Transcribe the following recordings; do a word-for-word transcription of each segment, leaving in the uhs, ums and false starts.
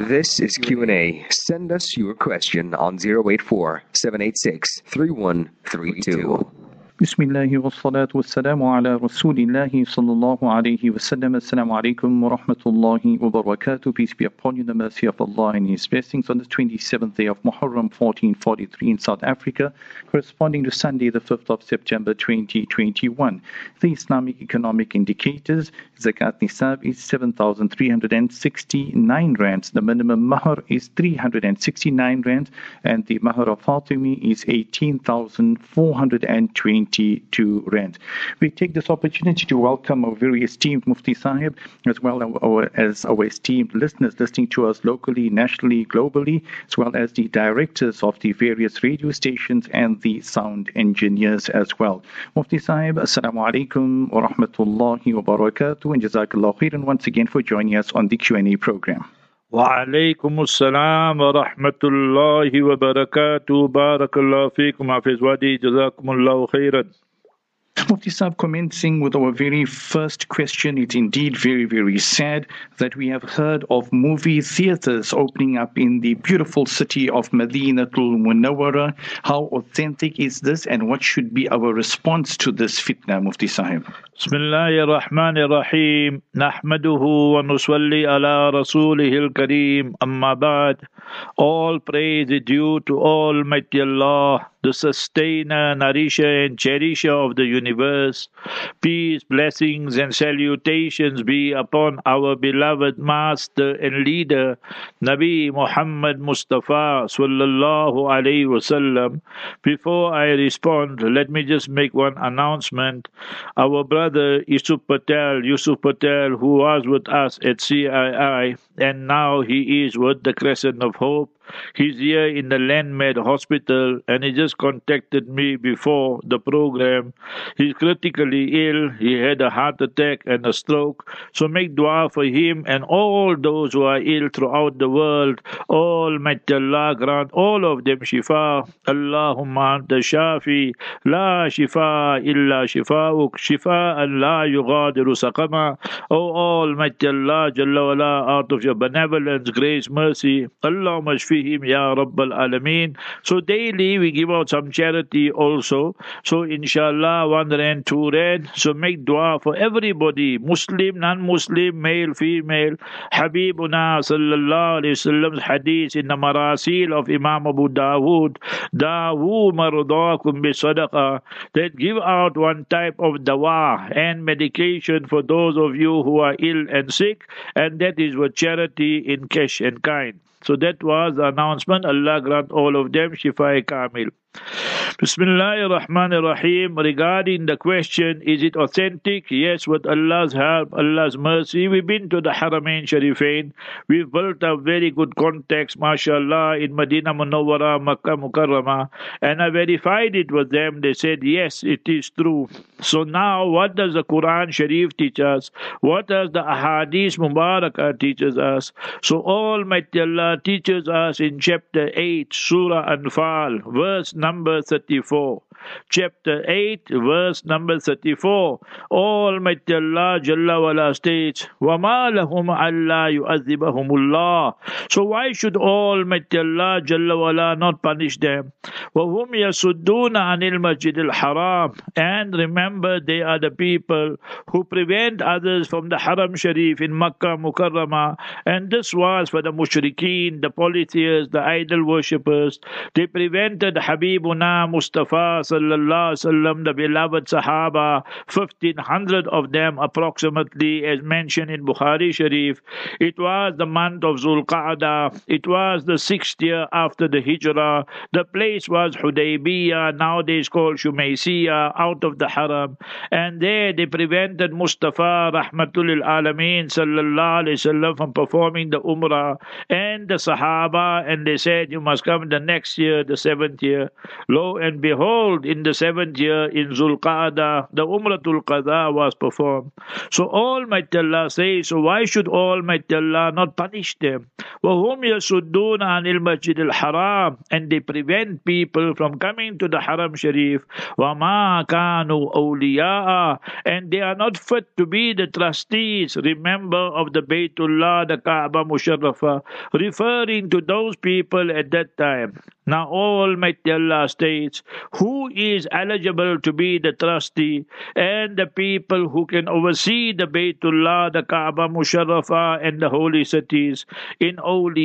This is Q and A. Send us your question on zero eight four, seven eight six, three one three two. Bismillahi wa salatu wa salamu ala rasulillahi sallallahu alayhi wa sallam. Assalamu alaikum wa rahmatullahi wa barakatuh. Peace be upon you, the mercy of Allah and His blessings on the twenty-seventh day of Muharram fourteen forty-three in South Africa, corresponding to Sunday the fifth of September twenty twenty-one. The Islamic economic indicators: Zakat Nisab is seven thousand three hundred sixty-nine rands, the minimum Mahar is three hundred sixty-nine rands, and the Mahar of Fatimi is eighteen thousand four hundred twenty-two rand. We take this opportunity to welcome our very esteemed Mufti Sahib, as well our, as our esteemed listeners listening to us locally, nationally, globally, as well as the directors of the various radio stations and the sound engineers as well. Mufti Sahib, Assalamu alaikum wa rahmatullahi wa barakatuh, and Jazakallah khairan once again for joining us on the Q and A program. Wa alaikum assalam wa rahmatullahi wa barakatuh. Barakallahu feekum, Hafiz Wadi. Jazakumullahu khairan. Mufti Sahib, commencing with our very first question, it's indeed very, very sad that we have heard of movie theaters opening up in the beautiful city of Madinatul Munawwara. How authentic is this, and what should be our response to this fitna, Mufti Sahib? Bismillahir Rahmanir Rahim. Nahmaduhu wa nusalli ala rasulihil kareem. Amma ba'd. All praise is due to Almighty Allah, the sustainer, nourisher and cherisher of the universe. Peace, blessings and salutations be upon our beloved master and leader, Nabi Muhammad Mustafa sallallahu alayhi wasallam. Before I respond, let me just make one announcement. Our brother Yusuf Patel, Yusuf Patel, who was with us at C I I, and now he is with the Crescent of Hope. He's here in the Landmed Hospital, and he just contacted me before the program. He's critically ill. He had a heart attack and a stroke. So make dua for him and all those who are ill throughout the world. Almighty Allah grant all of them shifa. Allahumma anta shafi, la shifa illa shifa'uk, shifa'an la yughadiru saqama. O Almighty Allah, Jalla wala, out of your benevolence, grace, mercy, Allahumma shfi him, Ya Rabbal Alameen. So daily we give out some charity also. So inshallah, one rand, two rand. So make dua for everybody, Muslim, non-Muslim, male, female. Habibuna sallallahu alayhi wasallam's hadith in the Marasil of Imam Abu Dawood, Dawu mardakum bi sadaqah, that give out one type of dawa and medication for those of you who are ill and sick, and that is what charity in cash and kind. So that was the announcement. Allah grant all of them Shifa Kamil. Bismillahir Rahmanir Rahim. Regarding the question, is it authentic? Yes, with Allah's help, Allah's mercy. We've been to the Haramain Sharifain. We've built up very good contacts, mashallah, in Medina Munawwara, Makkah Mukarramah, and I verified it with them. They said, yes, it is true. So now, what does the Quran Sharif teach us? What does the Ahadith Mubarakah teaches us? So Almighty Allah teaches us in chapter eight, Surah Anfal, verse number thirty-four. Chapter eight, verse number thirty-four. Almighty Allah Jalla wala states, وَمَا لَهُمْ أَلَّا يُعَذِّبَهُمُ اللَّهُ. So why should Almighty Allah Jalla wala not punish them? وَهُمْ يَسُدُّونَ عَنِ الْمَسْجِدِ الْحَرَامِ. And remember, they are the people who prevent others from the Haram Sharif in Makkah Mukarramah. And this was for the mushrikeen, the polytheists, the idol worshippers. They prevented Habibuna Mustafa sallallahu alaihi wasallam, the beloved Sahaba, fifteen hundred of them approximately, as mentioned in Bukhari Sharif. It was the month of Zulqa'dah. It was the sixth year after the Hijrah. The place was Hudaybiyah, nowadays called Shumaysiyah, out of the Haram. And there they prevented Mustafa Rahmatul Alameen sallallahu alaihi wasallam from performing the Umrah and the Sahaba, and they said, you must come the next year, the seventh year. Lo and behold, in the seventh year, in Zulqa'dah, the Umratul Qadha was performed. So Almighty Allah says, so why should Almighty Allah not punish them? وَهُمْ يَصُدُّونَ عَنِ الْمَسْجِدِ الْحَرَامِ, and they prevent people from coming to the Haram Sharif. وَمَا كَانُوا أَوْلِيَاءَ, and they are not fit to be the trustees, remember, of the Baytullah, the Kaaba Musharrafa, referring to those people at that time. Now Almighty Allah states who is eligible to be the trustee and the people who can oversee the Baytullah, the Kaaba Musharrafa and the holy cities. In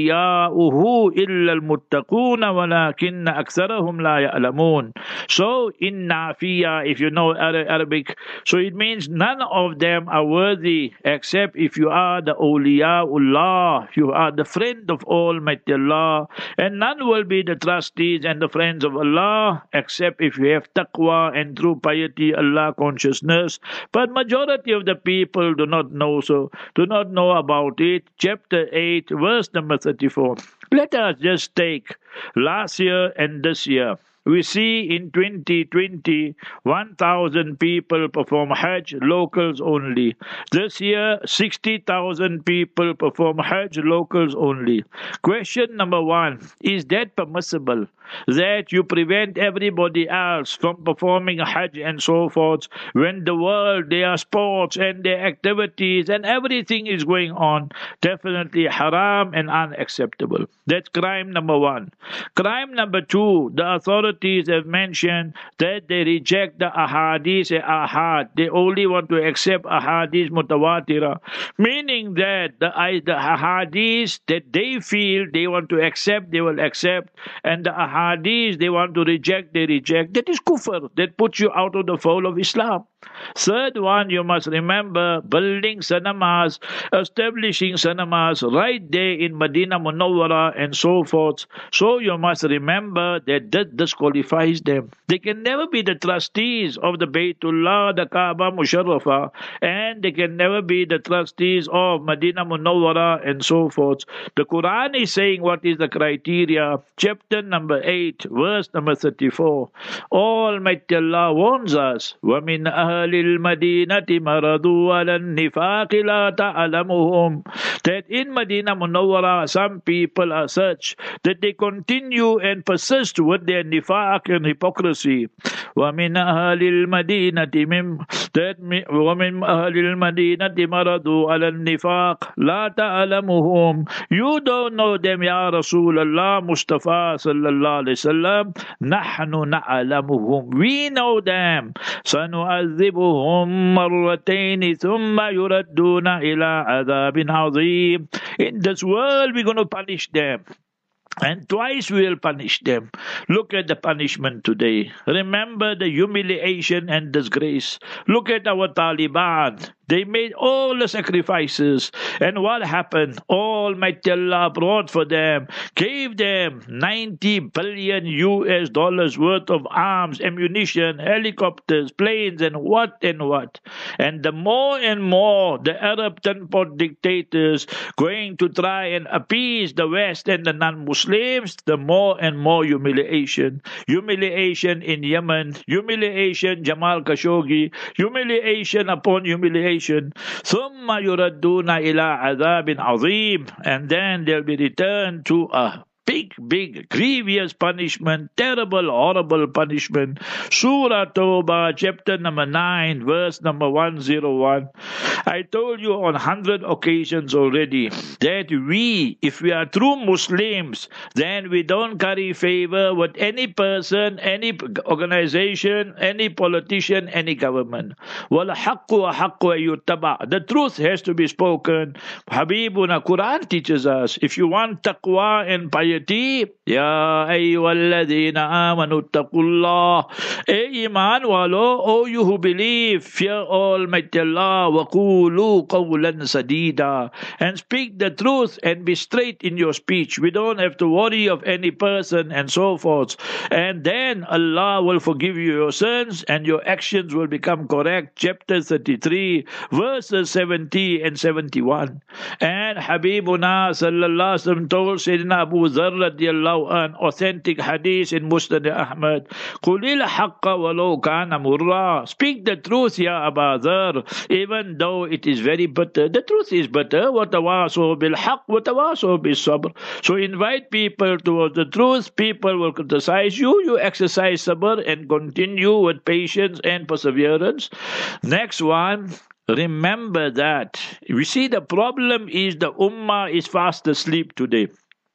awliya'uhu illa al-muttaquna walakinna aktharahum la ya'lamun. So in Nafiya, if you know Arabic, so it means none of them are worthy except if you are the awliya'ullah, you are the friend of Almighty Allah, and none will be the trustees and the friends of Allah except if you have taqwa and true piety, Allah consciousness. But majority of the people do not know so, do not know about it. Chapter eight, verse number thirty-four. Let us just take last year and this year. We see in twenty twenty, one thousand people perform Hajj, locals only. This year, sixty thousand people perform Hajj, locals only. Question number one, is that permissible? That you prevent everybody else from performing Hajj and so forth when the world, their sports and their activities and everything is going on? Definitely haram and unacceptable. That's crime number one. Crime number two, the authorities have mentioned that they reject the ahadith and ahad. They only want to accept ahadith mutawatira, meaning that the, the ahadith that they feel they want to accept, they will accept, and the ahadith Hadith they want to reject, they reject. That is kufr. That puts you out of the fold of Islam. Third one, you must remember building cinemas, establishing cinemas right there in Medina Munawwara and so forth. So you must remember that that disqualifies them. They can never be the trustees of the Baytullah, the Kaaba Musharrafa, and they can never be the trustees of Medina Munawwara and so forth. The Quran is saying what is the criteria. Chapter number eight, verse number thirty-four. Almighty Allah warns us, وَمِنْ أَهْلِ الْمَدِينَةِ مَرَضُوا عَلَى النِّفَاقِ لَا تَعْلَمُهُمْ, that in Medina Munawwara some people are such that they continue and persist with their nifaq and hypocrisy. وَمِنْ أَهْلِ الْمَدِينَةِ مِمْ that وَمِنْ أَهْلِ الْمَدِينَةِ مَرَضُوا عَلَى النِّفَاقِ لَا تَعْلَمُهُمْ, you don't know them, Ya Rasulullah Mustafa sallallahu alayhi wasallam. نَحْنُ نَعْلَمُهُمْ, we know them. سَنُعَذِّبُهُمْ مَرَّتَيْنِ ثُمَّ يُرَدُّونَ إِلَىٰ عَذَابٍ عَظِيمٍ. In this world we're going to punish them, and twice we will punish them. Look at the punishment today. Remember the humiliation and disgrace. Look at our Taliban. They made all the sacrifices. And what happened? Almighty Allah brought for them, gave them ninety billion U S dollars worth of arms, ammunition, helicopters, planes, and what and what. And the more and more the Arab ten-pot dictators going to try and appease the West and the non-Muslims, the more and more humiliation. Humiliation in Yemen, humiliation Jamal Khashoggi, humiliation upon humiliation. ثُمَّ يُرَدُّونَ إِلَىٰ عَذَابٍ عَظِيمٍ, and then they'll be returned to a big, big, grievous punishment, terrible, horrible punishment. Surah Tawbah, chapter number nine, verse number one oh one. I told you on hundred occasions already that we, if we are true Muslims, then we don't carry favor with any person, any organization, any politician, any government. وَالْحَقُّ وَحَقُّ يُتَّبَعْ. The truth has to be spoken. Habibuna, Quran teaches us, if you want taqwa and piety, Ya ayyuhalladhina amanu taqullah. Ey iman walo, O you who believe, fear Almighty Allah, wa qulu qawlan sadida, and speak the truth and be straight in your speech. We don't have to worry of any person and so forth. And then Allah will forgive you your sins and your actions will become correct. Chapter thirty-three, verses seventy and seventy-one. And Habibuna sallallahu alaihi wasallam told Sayyidina Abu Dharr Dharr radiallahu an, authentic hadith in Musnad Ahmad. Qulil haqqa walau kana murra. Speak the truth, ya Aba Dharr, even though it is very bitter. The truth is bitter. Watawasaw bil haqq, watawasaw bis sabr. So invite people towards the truth. People will criticize you. You exercise sabr and continue with patience and perseverance. Next one. Remember that. We see the problem is the ummah is fast asleep today.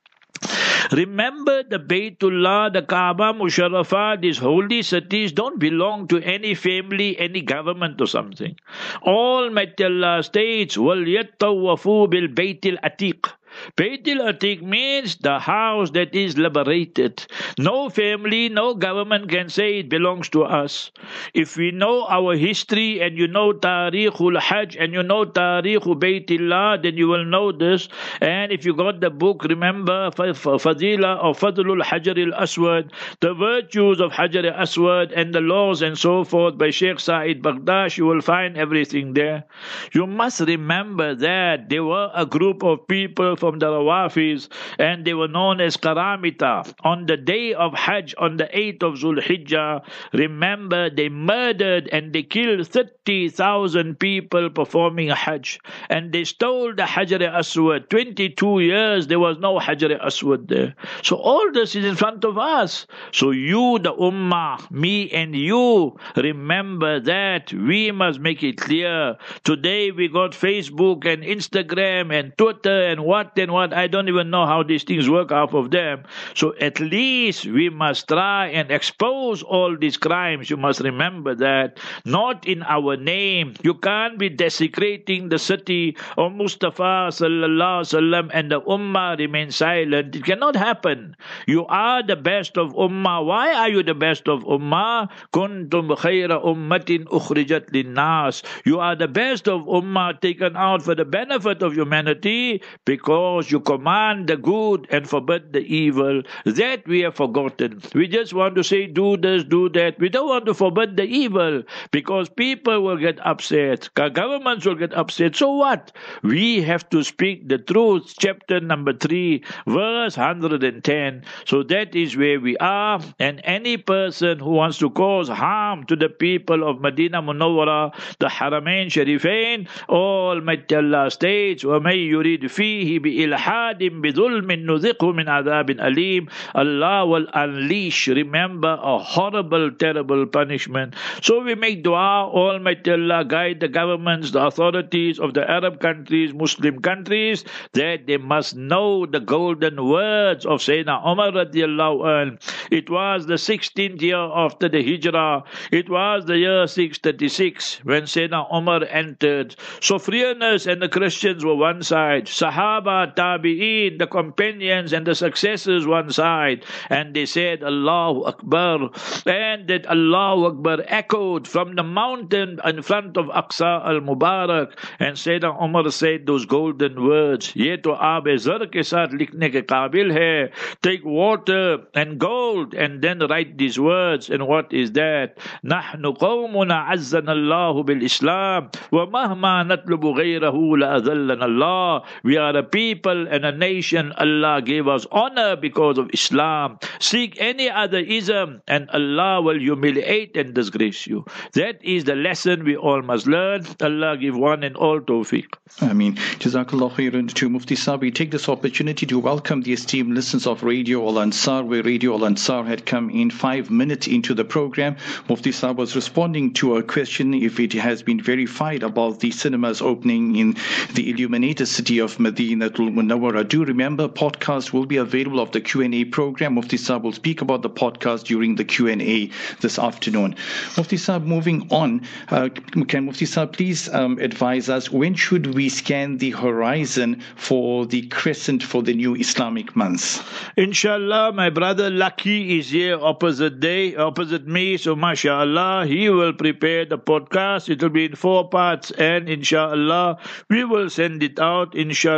Remember the Baytullah, the Kaaba, Musharrafah, these holy cities don't belong to any family, any government or something. Almighty Allah states, وَلْيَطَّوَّفُوا بِالْبَيْتِ الْأَتِيقِ. Bayt al-Atiq means the house that is liberated. No family, no government can say it belongs to us. If we know our history and you know Tarikhul Hajj and you know Tarikhul Baytillah, then you will know this. And if you got the book, remember Fadila or Fadlul Hajar al-Aswad, the virtues of Hajar al-Aswad and the laws and so forth by Sheikh Said Baghdash, you will find everything there. You must remember that there were a group of people from the Rawafis, and they were known as Karamita. On the day of Hajj, on the eighth of Zulhijjah, remember they murdered and they killed thirty thousand people performing a Hajj. And they stole the Hajar al-Aswad. twenty-two years there was no Hajar al-Aswad there. So all this is in front of us. So you, the Ummah, me and you, remember that we must make it clear. Today we got Facebook and Instagram and Twitter and what and what, I don't even know how these things work out of them. So at least we must try and expose all these crimes. You must remember that. Not in our name. You can't be desecrating the city of Mustafa sallallahu alaihi wasallam and the Ummah remain silent. It cannot happen. You are the best of Ummah. Why are you the best of Ummah? Kuntum khayra ummatin ukhrijat linnas. You are the best of Ummah taken out for the benefit of humanity because you command the good and forbid the evil. That we have forgotten. We just want to say do this, do that. We don't want to forbid the evil because people will get upset. Governments will get upset. So what? We have to speak the truth. Chapter number three, verse one hundred ten. So that is where we are. And any person who wants to cause harm to the people of Medina Munawwara, the Haramain Sharifain, Almighty Allah states, وَمَن يُرِيدْ فِيهِ بِإِلْحَادٍ بِظُلْمٍ نُذِقْهُ مِنْ عَذَابٍ أَلِيمٍ. Allah will unleash, remember, a horrible, terrible punishment. So we make dua, Almighty Allah guide the governments, the authorities of the Arab countries, Muslim countries, that they must know the golden words of Sayyidina Umar radiallahu anh. It was the sixteenth year after the Hijrah. It was the year six thirty-six when Sayyidina Umar entered. So foreigners and the Christians were one side. Sahaba, Tabi'een, the companions and the successors one side. And they said, Allahu Akbar. And that Allahu Akbar echoed from the mountain in front of Aqsa al-Mubarak. And Sayyidina Umar said those golden words, Ye to aabe zar ke saath likhne ke qabil hai. Take water and gold and then write these words. And what is that? Nahnu qawmuna azzana Allahu bil Islam wa mahma natlubu ghayrahu la adallana Allah. We are a people and a nation Allah gave us honor because of Islam. Seek any other ism and Allah will humiliate and disgrace you. That is the lesson we all must learn. Allah give one and all tawfiq. Ameen. Jazakallah khairan to Mufti Saab. We take this opportunity to welcome the esteemed listeners of Radio Al Ansar, where Radio Al Ansar had come in five minutes into the program. Mufti Saab was responding to a question if it has been verified about the cinemas opening in the illuminated city of Madinatul Munawwara. Do remember, podcast will be available of the Q and A program. Mufti Saab will speak about the podcast during the Q and A this afternoon. Mufti Saab, moving on, uh, can Mufti Saab please um, advise us, when should we scan the horizon for the crescent for the new Islamic months? Inshallah, my brother Lucky is here opposite day, opposite me. So mashallah, he will prepare the podcast. It will be in four parts, and inshallah, we will send it out, inshallah, by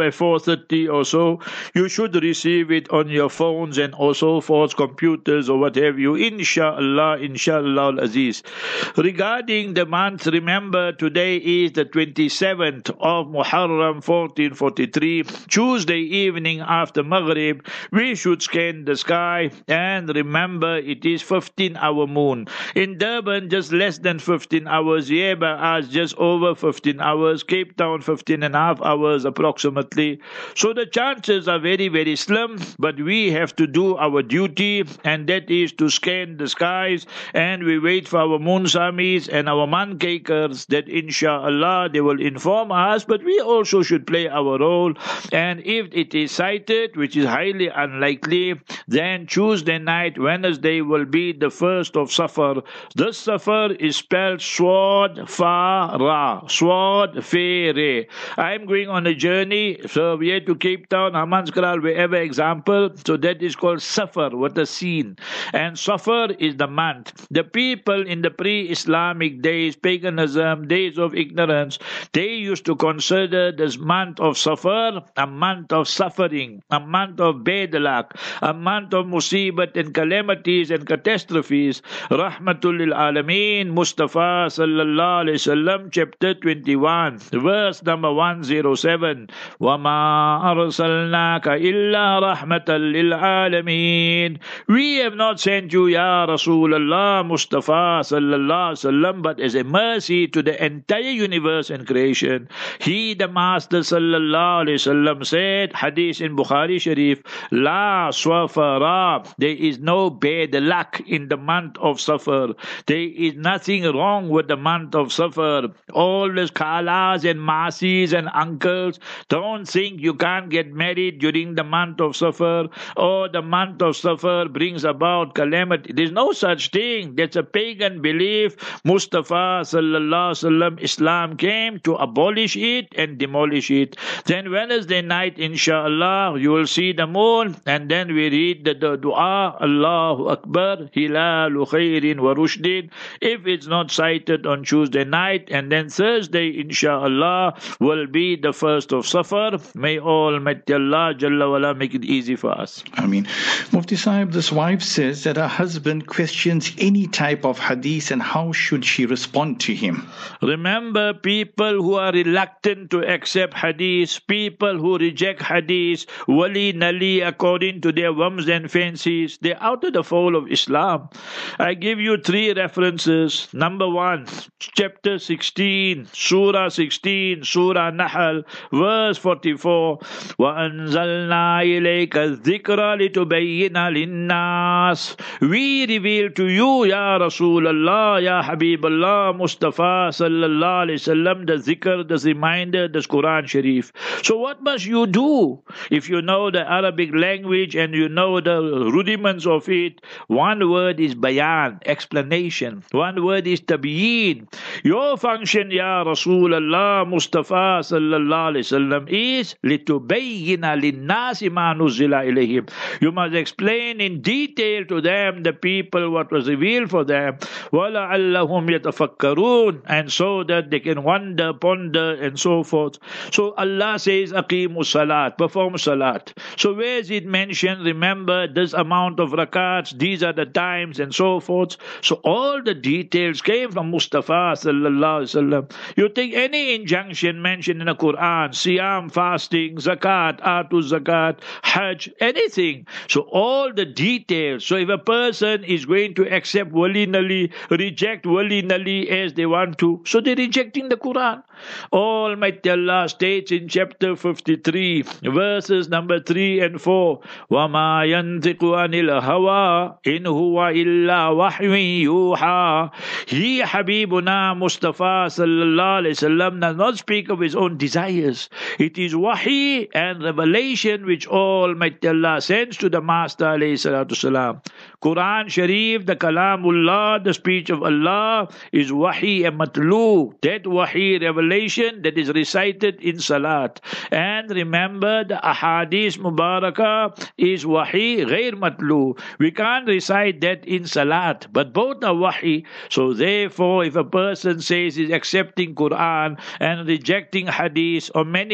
by four thirty or so, you should receive it on your phones and also for computers or what have you. Inshallah, inshallah al-Aziz. Regarding the month, remember today is the twenty-seventh of Muharram fourteen forty-three, Tuesday evening after Maghrib. We should scan the sky, and remember it is fifteen hour moon. In Durban, just less than fifteen hours. Yeba is just over fifteen hours. Cape Town, fifteen and a half hours approximately. So the chances are very, very slim, but we have to do our duty, and that is to scan the skies, and we wait for our moon samis and our mancakers that inshallah they will inform us, but we also should play our role. And if it is sighted, which is highly unlikely, then Tuesday night, Wednesday will be the first of Safar. This Safar is spelled Swad Fa Ra, Swad Fe Re. I am going on a journey, so we are to Cape Town, Hammanskral, wherever example, so that is called Safar, what a scene. And Safar is the month. The people in the pre-Islamic days, paganism, days of ignorance, they used to consider this month of Safar a month of suffering, a month of bad luck, a month of musibat and calamities and catastrophes. Rahmatul lil Alameen, Mustafa sallallahu alayhi wasallam, chapter twenty-one, verse number one oh seven. وَمَا أَرْسَلْنَاكَ إِلَّا رَحْمَةً لِلْعَالَمِينَ. We have not sent you, Ya Rasulullah, Mustafa sallallahu alayhi wasallam, but as a mercy to the entire universe and creation. He, the Master sallallahu alayhi wasallam, said, hadith in Bukhari Sharif, La swafara, there is no bad luck in the month of Safar. There is nothing wrong with the month of Safar. All these khalas and masis and uncles, don't think you can't get married during the month of Safar, or the month of Safar brings about calamity. There's no such thing. That's a pagan belief. Mustafa sallallahu alaihi wasallam, Islam came to abolish it and demolish it. Then Wednesday night, inshallah, you will see the moon, and then we read the, the dua, Allahu Akbar, Hilalu Khairin wa Rushdin, if it's not cited on Tuesday night. And then Thursday, inshallah, will be the first of Safar. May Almighty Allah Jalla wala make it easy for us. I mean, Mufti Sahib, this wife says that her husband questions any type of hadith, and how should she respond to him? Remember, people who are reluctant to accept hadith, people who reject hadith, wali nali according to their whims and fancies, they're out of the fold of Islam. I give you three references. Number one, chapter sixteen, Surah sixteen, Surah Nahl, verse forty-four. وَأَنزَلْنَا إِلَيْكَ الذِّكْرَ لِتُبَيِّنَ لِلنَّاسِ. We reveal to you, Ya Rasulullah, Ya Habibullah, Mustafa sallallahu alayhi wasallam, the zikr, the reminder, the Quran Sharif. So what must you do? If you know the Arabic language and you know the rudiments of it, one word is bayan, explanation. One word is tabyin. Your function, Ya Rasulullah, Mustafa sallallahu alayhi wasallam, is litubayyina linnasi ma nuzila ilayhim. You must explain in detail to them, the people, what was revealed for them. وَلَعَلَّهُمْ يَتَفَكَّرُونَ, and so that they can wonder, ponder, and so forth. So Allah says, Aqimu salat, perform salat. So where is it mentioned? Remember this amount of rakats, these are the times, and so forth. So all the details came from Mustafa sallallahu alaihi wasallam. You take any injunction mentioned in the Quran, Siyam, fasting, zakat, atu zakat, hajj, anything. So all the details. So if a person is going to accept willy-nilly, reject willy-nilly as they want to, so they're rejecting the Quran. Almighty Allah states in chapter fifty-three, verses number three and four, وَمَا يَنْطِقُ عَنِ الْهَوَىٰ إِنْ هُوَ إِلَّا وَحْيٌ يُوحَىٰ. He, Habibuna Mustafa sallallahu alayhi wasallam, does not speak of his own desires. It is wahi and revelation which Almighty Allah sends to the Master alayhi salatu salam. Quran Sharif, the Kalamullah, the speech of Allah, is wahi and matlu. That wahi revelation that is recited in salat. And remember, the ahadith mubarakah is wahi ghair matlu. We can't recite that in salat, but both are wahi. So therefore, if a person says he's accepting Quran and rejecting hadith or many ahadith,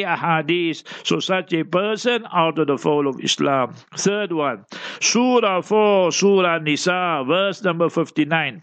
ahadith. So such a person out of the fold of Islam. Third one, Surah four, Surah Nisa, verse number fifty-nine.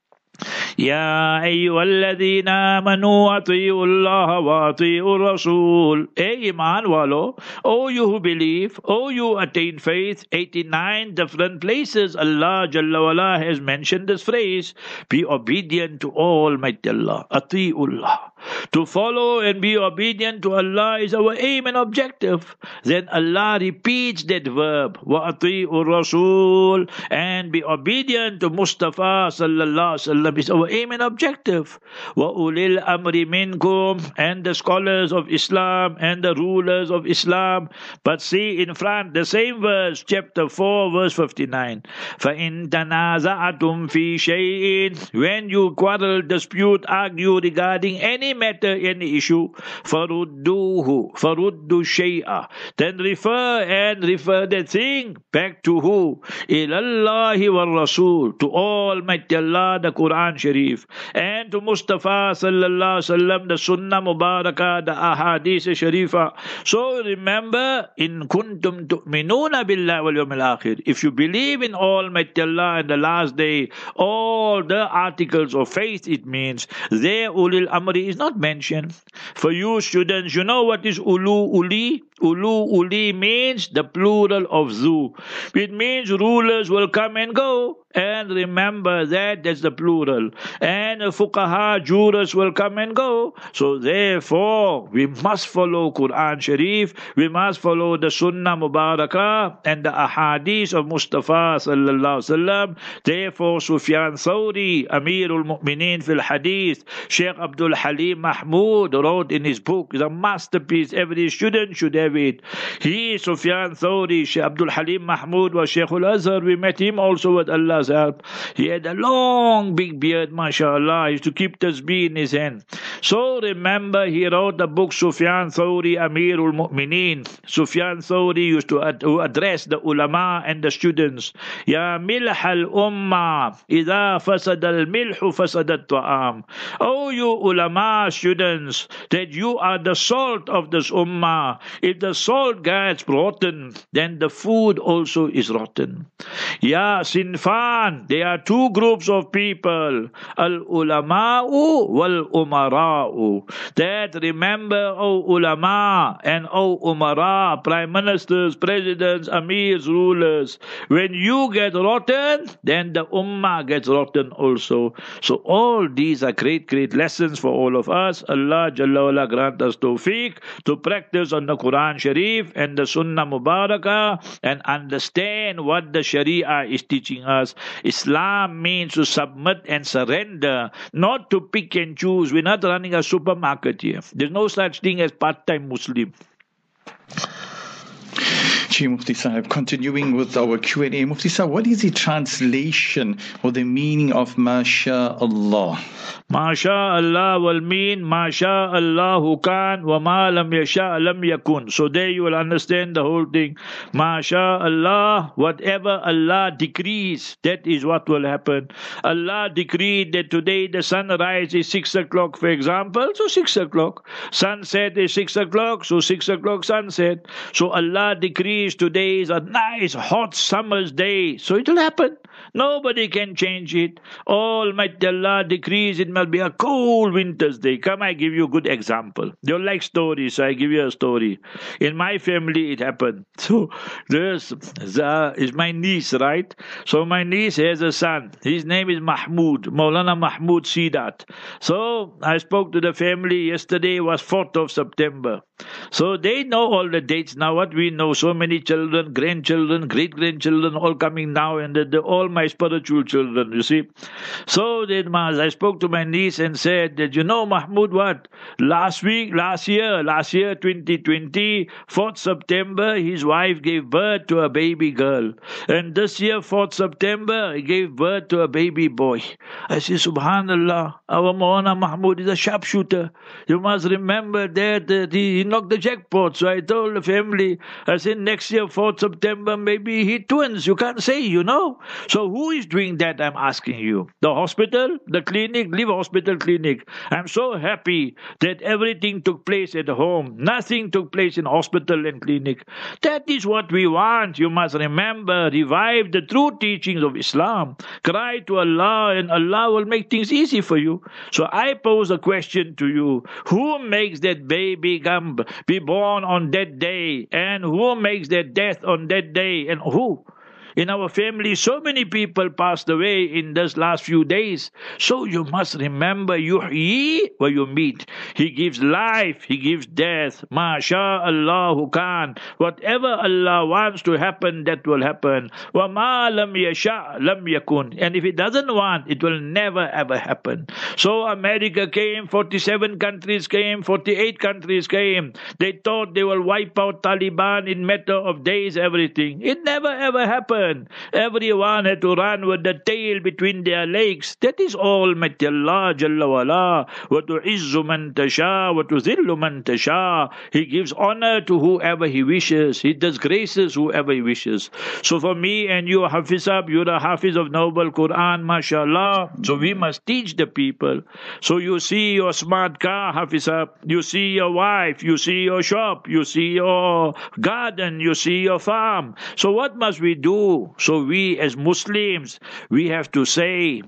يا أيها الذين آمنوا أطيعوا الله وأطيعوا الرسول. Hey Iman walo, oh you who believe, oh you attain faith. eighty-nine different places Allah Jalla wala has mentioned this phrase. Be obedient to Almighty Allah. Ati'ullah. To follow and be obedient to Allah is our aim and objective. Then Allah repeats that verb, وَأَطِيعُوا الرَّسُولِ, and be obedient to Mustafa sallallahu alaihi wasallam is our aim and objective. وَأُولِي الْأَمْرِ مِنْكُمْ, and the scholars of Islam and the rulers of Islam. But see in front the same verse, chapter four, verse fifty-nine. فَإِن تَنَازَعْتُمْ فِي شَيْءٍ, when you quarrel, dispute, argue regarding any matter, any issue, فَرُدُّوهُ فَرُدُّ الشَّيْءَ, then refer and refer the thing back to who? إِلَى اللَّهِ وَالرَّسُولِ, to Almighty Allah, the Quran Sharif, and to Mustafa sallallahu alaihi wasallam, the Sunnah Mubarakah, the Ahadith Sharifa. So remember, in kuntum tu'minuna billahi wal yawmil akhir, if you believe in Almighty Allah and the last day, all the articles of faith, it means there ulil amri is not mentioned. For you students, you know what is ulu uli? Ulu uli means the plural of zu. It means rulers will come and go. And remember that that's the plural. And fuqaha, jurists will come and go. So therefore, we must follow Quran Sharif. We must follow the Sunnah Mubarakah and the Ahadith of Mustafa sallallahu alaihi wasallam. Therefore, Sufyan Thawri, Amirul Mu'mineen fil Hadith, Sheikh Abdul Halim Mahmoud wrote in his book, it's a masterpiece. Every student should have it. He, Sufyan Thawri, Sheikh Abdul Halim Mahmoud was Sheikh al-Azhar. We met him also with Allah's help. He had a long big beard, mashallah. He used to keep tasbih in his hand. So remember, he wrote the book Sufyan Thawri, Amirul Mu'mineen. Sufyan Thawri used to ad- address the ulama and the students. Ya milh al-umma, idha fasad al-milhu fasad al-ta'am. Oh, you ulama students, that you are the salt of this ummah. If the salt gets rotten, then the food also is rotten. Ya sinfan, there are two groups of people, al-ulama'u wal-umara'u. That remember, O ulama and O umara, prime ministers, presidents, amirs, rulers, when you get rotten, then the ummah gets rotten also. So all these are great, great lessons for all of us. Allah Jalla wala grant us tawfiq to practice on the Quran Sharif and the Sunnah Mubarakah and understand what the Sharia is teaching us. Islam means to submit and surrender, not to pick and choose. We're not running a supermarket here. There's no such thing as part-time Muslim. Ji Mufti Sahib, continuing with our Q and A. Mufti Sahib, what is the translation or the meaning of MashaAllah? MashaAllah will mean MashaAllahu kan wa ma lam yasha lam yakun. So there you will understand the whole thing. MashaAllah, whatever Allah decrees, that is what will happen. Allah decreed that today the sunrise is six o'clock, for example, so six o'clock. Sunset is six o'clock, so six o'clock sunset. So Allah decrees today is a nice hot summer's day, so it will happen. Nobody can change it. Almighty Allah decrees it must be a cold winter's day. Come, I give you a good example. You like stories, so I give you a story. In my family, it happened. So this is my niece, right? So my niece has a son. His name is Mahmoud, Maulana Mahmoud Sidat. So I spoke to the family yesterday. Was fourth of September. So they know all the dates now. What we know, so many children, grandchildren, great grandchildren, all coming now, and they're all my spiritual children. You see. So then I spoke to my niece and said that, you know, Mahmoud, what last week, last year, last year, twenty twenty, fourth September, his wife gave birth to a baby girl, and this year, fourth September, he gave birth to a baby boy. I said, Subhanallah, our Maulana Mahmoud is a sharpshooter. You must remember that, that he knocked the jackpot. So I told the family, I said, next next year, fourth September, maybe he twins. You can't say, you know. So who is doing that, I'm asking you? The hospital, the clinic, leave hospital, clinic. I'm so happy that everything took place at home. Nothing took place in hospital and clinic. That is what we want. You must remember, revive the true teachings of Islam. Cry to Allah and Allah will make things easy for you. So I pose a question to you. Who makes that baby come, be born on that day? And who makes that death on that day? And who? In our family, so many people passed away in these last few days. So you must remember, yuhyi wa yumit. He gives life, He gives death. Ma sha Allahu kan. Whatever Allah wants to happen, that will happen. Wa ma lam yasha lam yakun. And if He doesn't want, it will never ever happen. So America came, forty-seven countries came, forty-eight countries came. They thought they will wipe out Taliban in matter of days, everything. It never ever happened. Everyone had to run with the tail between their legs. That is Almighty Allah Jalla wala. Wa tu'izzu man tasha, wa tuzillu man tasha. He gives honor to whoever He wishes. He disgraces whoever He wishes. So for me and you, Hafizab, you're a Hafiz of Noble Quran, mashallah. So we must teach the people. So you see your smart car, Hafizab. You see your wife. You see your shop. You see your garden. You see your farm. So what must we do? So we as Muslims, we have to say,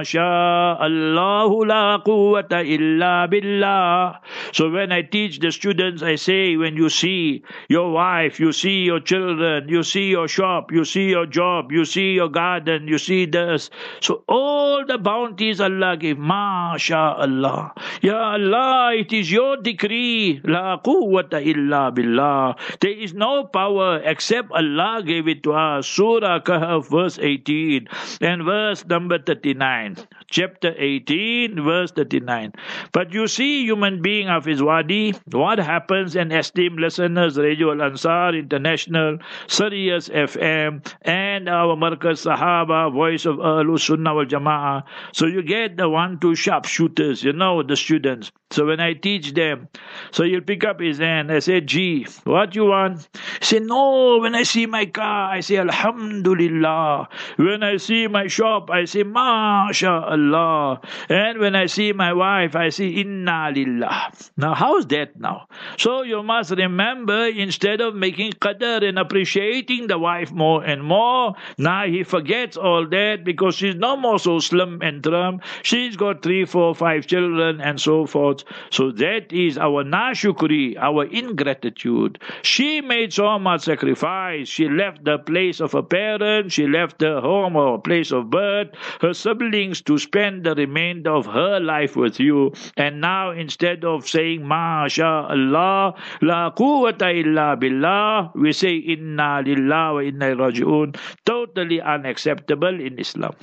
Masha Allahu la quwwata illa billah. So when I teach the students, I say, when you see your wife, you see your children, you see your shop, you see your job, you see your garden, you see this. So all the bounties Allah gave, Masha Allah. Ya Allah, it is your decree. La quwwata illa billah. There is no power except Allah gave it to us. Surah Kahf, verse eighteen, and verse number thirty-nine. Chapter eighteen, verse thirty-nine. But you see, human being of His Wadi, what happens, and esteemed listeners, Radio Al Ansar International, Sirius F M, and our Markaz Sahaba, Voice of Ahlul Sunnah wal Jama'ah. So you get the one, two sharpshooters, you know, the students. So when I teach them, so you'll pick up his hand. I say, gee, what you want? He say, no, when I see my car, I say, Alhamdulillah. When I see my shop, I say, Masha Allah. And when I see my wife, I say, Inna Lillah. Now, how's that now? So you must remember, instead of making qadr and appreciating the wife more and more, now he forgets all that because she's no more so slim and trim. She's got three, four, five children and so forth. So that is our nashukri, our ingratitude. She made so much sacrifice. She left the place of her parents. She left her home or place of birth, her siblings, to spend the remainder of her life with you. And now instead of saying, Masha Allah, la quwwata illa billah, we say, Inna lillah wa inna raji'un. Totally unacceptable in Islam.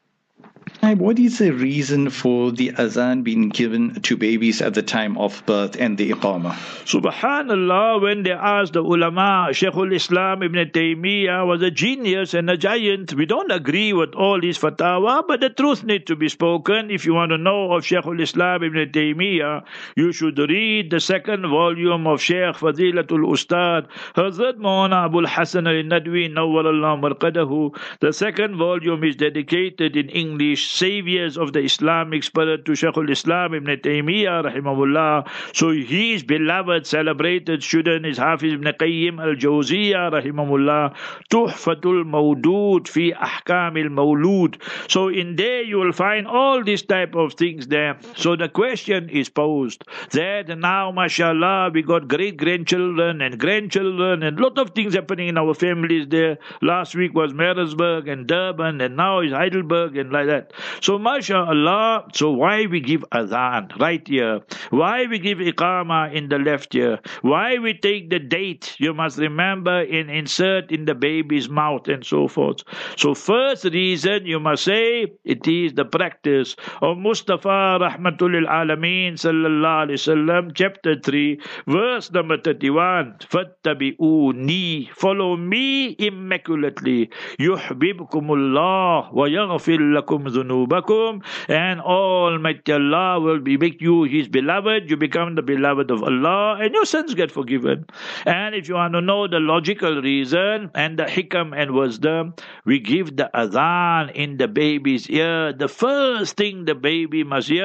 What is the reason for the azan being given to babies at the time of birth and the iqamah? Subhanallah, when they asked the ulama, Shaykhul Islam Ibn Taymiyyah was a genius and a giant. We don't agree with all his fatwa, but the truth needs to be spoken. If you want to know of Shaykhul Islam Ibn Taymiyyah, you should read the second volume of Shaykh Fadilatul Ustad, Hazrat Maulana Abul Hasan al-Nadwi, Nawwarallahu Marqadahu. The second volume is dedicated in English, Saviors of the Islamic Spirit, to Shaykhul Islam Ibn Taymiyyah rahimahullah. So his beloved, celebrated student is Hafiz Ibn Qayyim al-Jawziyah rahimahullah, Tuhfatul Mawdud fi Ahkam al-Mawlud. So in there you will find all these type of things there. So the question is posed that now, mashallah, we got great grandchildren and grandchildren and lot of things happening in our families there. Last week was Maritzburg and Durban, and now is Heidelberg and like that. So mashallah, so why we give adhan right here? Why we give iqama in the left ear? Why we take the date, you must remember, and insert in the baby's mouth and so forth. So first reason, you must say, it is the practice of Mustafa Rahmatul Alameen Sallallahu Alaihi Wasallam, chapter three, verse number thirty-one. Fattabi'uni, follow me immaculately. Yuhbibkumullah wa yaghfir lakum dhunubakum. ذُنُوبَكُمْ, and Almighty Allah will be make you His beloved. You become the beloved of Allah, and your sins get forgiven. And if you want to know the logical reason and the hikam and wisdom, we give the adhan in the baby's ear. The first thing the baby must hear,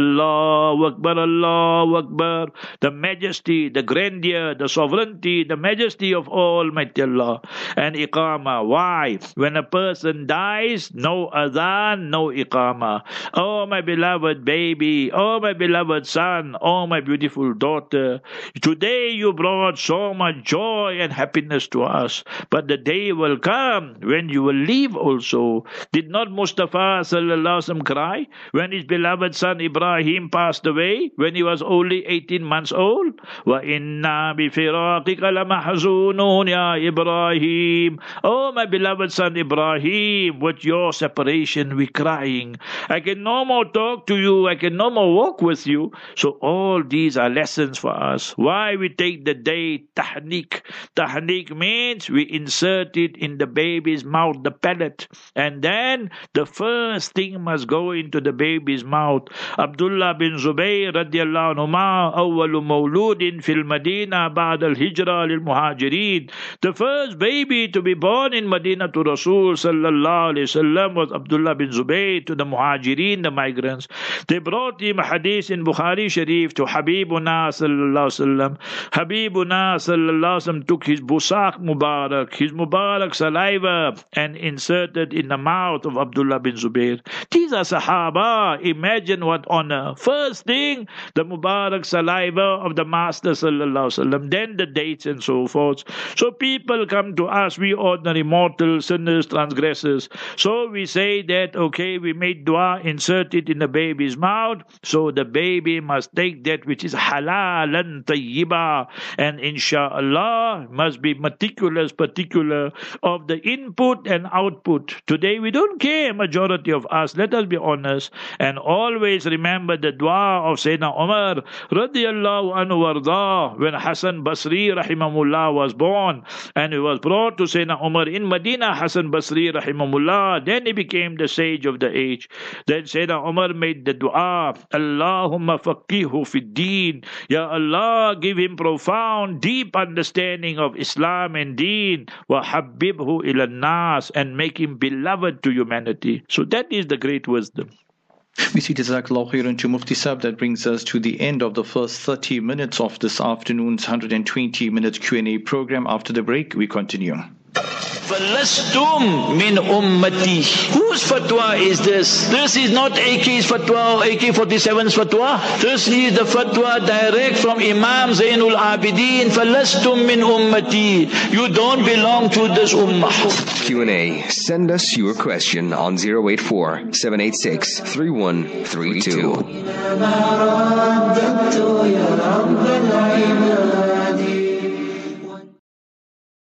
Allahu Akbar, Allahu Akbar, the majesty, the grandeur, the sovereignty, the majesty of Almighty Allah. And iqama. Why? When a person dies, no adhan, no iqama. Oh my beloved baby, oh my beloved son, oh my beautiful daughter, today you brought so much joy and happiness to us, but the day will come when you will leave also. Did not Mustafa sallallahu alaihi wasallam cry when his beloved son Ibrahim passed away when he was only eighteen months old? Wa inna bi firaqika lamahzunun ya Ibrahim. Oh my beloved son Ibrahim, with your separation we crying. I can no more talk to you, I can no more walk with you. So all these are lessons for us. Why we take the day tahniq. Tahniq means we insert it in the baby's mouth, the palate, and then the first thing must go into the baby's mouth. Abdullah bin Zubayr radiallahu anhu ma awwalu mawludin fil Madina ba'd al-hijra lil muhajirin. The first baby to be born in Medina to Rasul sallallahu alayhi wasallam was Abdullah bin Zubayr, to the muhajirin, the migrants. They brought him a hadith in Bukhari Sharif to Habibuna sallallahu alayhi wasallam. Habibuna sallallahu alayhi wasallam took his busaq mubarak, his mubarak saliva, and inserted in the mouth of Abdullah bin Zubayr. These are Sahaba. Imagine what honor. First thing, the mubarak saliva of the Master sallallahu alaihi wasallam, then the dates and so forth. So people come to us, we ordinary mortals, sinners, transgressors. So we say that, okay, we made dua, insert it in the baby's mouth. So the baby must take that which is halalan tayyiba, and inshallah must be meticulous, particular of the input and output. Today we don't care, majority of us. Let us be honest, and always remember the dua of Sayyidina Umar radiyallahu anhu warda, when Hassan Basri rahimahullah was born, and he was brought to Sayyidina Umar in Medina. Hassan Basri rahimahullah, then he became the sage of the age. Then Sayyidina Umar made the dua, Allahumma faqihu fid deen. Ya Allah, give him profound, deep understanding of Islam and deen. Wa habibhu ila nas, and make him beloved to humanity. So that is the great wisdom. We see Jazakallah khairan to Mufti Sahib. That brings us to the end of the first thirty minutes of this afternoon's one hundred twenty minutes Q and A program. After the break, we continue. فَلَسْتُمْ مِنْ أُمَّتِي. Whose fatwa is this? This is not A K's fatwa or A K forty-seven's fatwa. This is the fatwa direct from Imam Zainul Abidin. فَلَسْتُمْ مِنْ أُمَّتِي. You don't belong to this ummah. Q and A. Send us your question on zero eight four, seven eight six, three one three two.